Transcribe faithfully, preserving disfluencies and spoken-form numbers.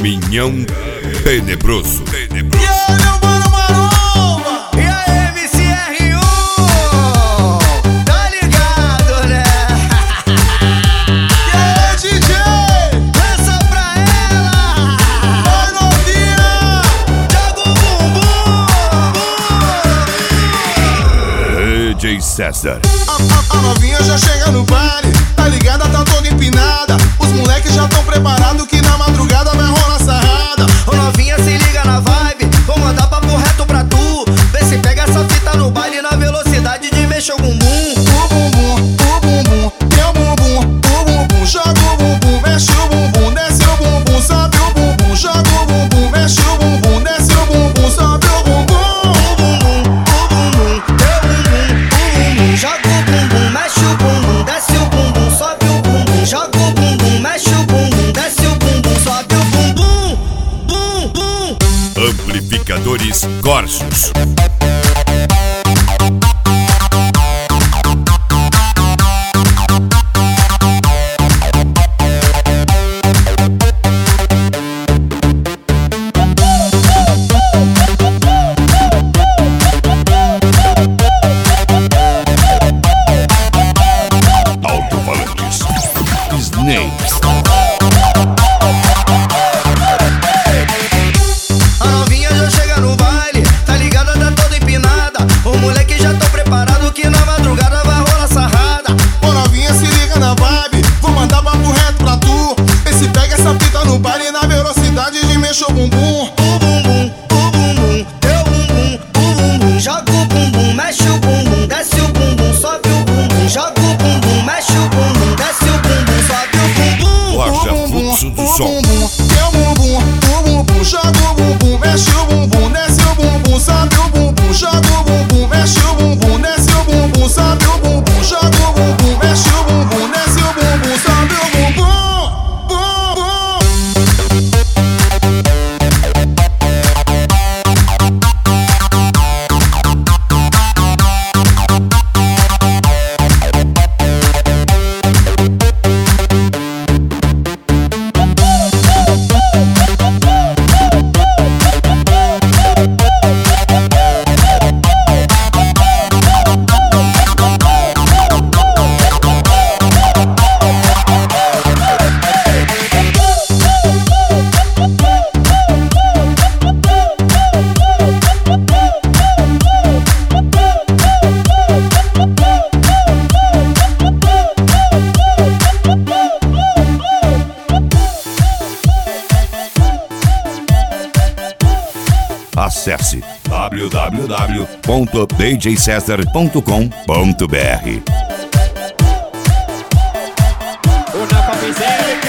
Caminhão Tenebroso. Tenebroso. E aí, meu mano Maromba? E aí, M C R um? Tá ligado, né? E aí, D J? Dança pra ela! Vai, novinha! Joga o bumbum! D J César. A, a, a novinha já chega no baile, tá ligada, tá toda empinada. Os moleques já tão preparados que na madrugada vai rolar sarrada. Ô novinha, se liga na vibe, vou mandar papo reto pra tu. Vê se pega essa fita no baile na velocidade de mexer o bumbum. O bumbum, o bumbum, teu bumbum, o bumbum. Joga o bumbum, mexe o bumbum, desce o bumbum, sobe o bumbum. Joga o bumbum, mexe o bumbum, desce o bumbum, sobe o bumbum. O bumbum, o bumbum, teu bumbum, o bumbum. Joga o bumbum, mexe o bumbum, desce o bumbum, sobe o bumbum. Joga o bumbum, mexe o bumbum, desce o bumbum, sobe o bumbum. Bum, bum. Amplificadores Corsos. Alto-falantes Snakes. A novinha já chega no baile, tá ligada, tá toda empinada. O moleque já tá preparado que na madrugada vai rolar sarrada. Ô novinha, se liga na vibe, vou mandar papo reto pra tu. Vê se pega essa fita no baile na velocidade de mexer o bumbum. O bumbum, o bumbum, teu bumbum, o bumbum. Joga o bumbum, mexe o bumbum, desce o bumbum, sobe o bumbum. Joga o bumbum, mexe o bumbum, desce o bumbum, sobe o bumbum. Loja Fluxo do o Som. bumbum, teu bumbum, o bumbum. Joga o bumbum, mexe o bumbum, desce o bumbum, sobe o bumbum. Joga o bumbum, mexe o bumbum, desce o bumbum, sobe o bumbum. Joga o bumbum, mexe o bumbum, desce o bumbum, sobe o bumbum. Bum, bum. Acesse w w w ponto d j cesar ponto com ponto b r. Una papisera.